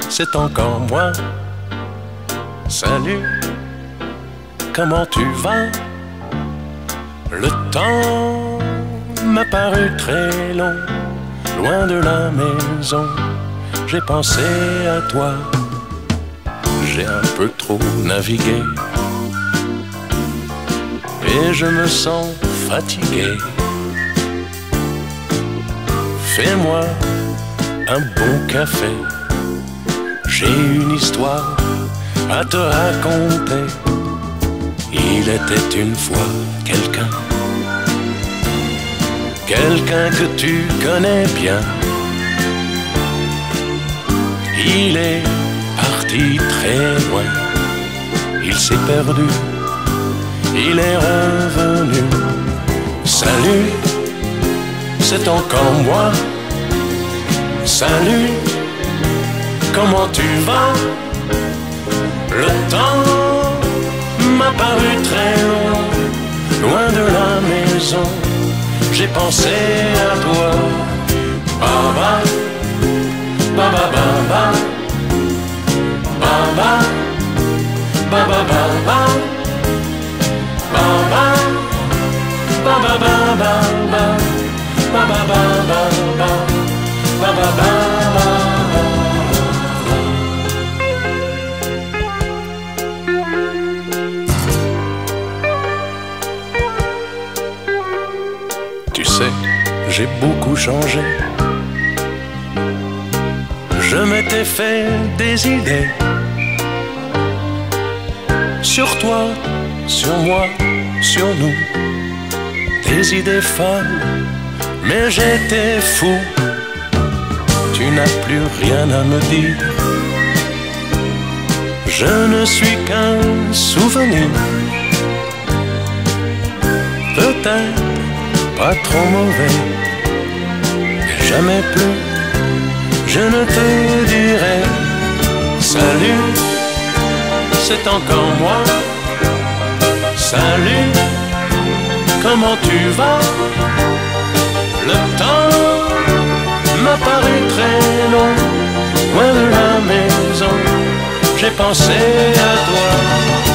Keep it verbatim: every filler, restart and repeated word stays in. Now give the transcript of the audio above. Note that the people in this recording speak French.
c'est encore moi. Salut, comment tu vas? Le temps m'a paru très long, loin de la maison, j'ai pensé à toi. J'ai un peu trop navigué et je me sens fatigué. Fais-moi un bon café, j'ai une histoire à te raconter. Il était une fois quelqu'un, quelqu'un que tu connais bien. Il est parti très loin, il s'est perdu, il est revenu. Salut, c'est encore moi. Salut, comment tu vas? Le temps m'a paru très long, loin de la maison, j'ai pensé à toi. Baba, baba, baba, baba, baba, baba, baba, baba, baba, baba, baba, baba, baba. Tu sais, j'ai beaucoup changé. Je m'étais fait des idées sur toi, sur moi, sur nous. Des idées folles, mais j'étais fou. Tu n'as plus rien à me dire. Je ne suis qu'un souvenir. Peut-être pas trop mauvais, mais jamais plus je ne te dirai. Salut, c'est encore moi. Salut, comment tu vas? Le temps m'a paru très long, loin de la maison, j'ai pensé à toi.